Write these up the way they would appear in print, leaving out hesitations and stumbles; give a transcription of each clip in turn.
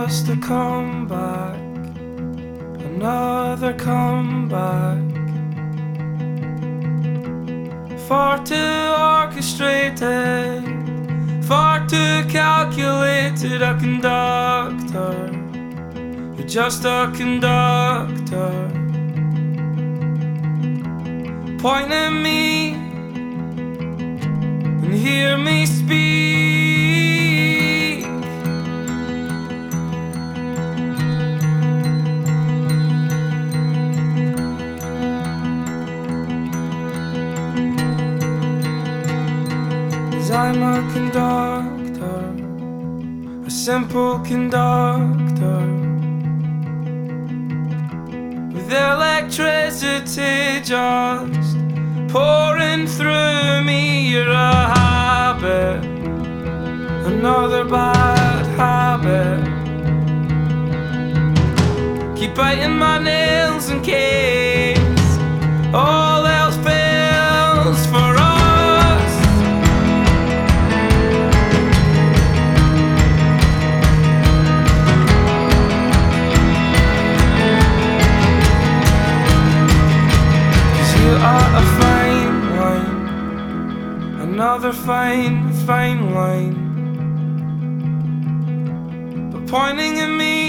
just a comeback, another comeback. Far too orchestrated, far too calculated. A conductor, you're just a conductor. Point at me and hear me speak. 'Cause I'm a conductor, a simple conductor, with electricity just pouring through me. You're a habit, another bad habit. Keep biting my nails in case all else fails for us. 'Cause you are a fine wine, another fine, fine wine. But pointing at me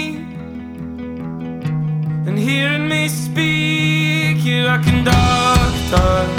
and hearing me speak, you're a conductor.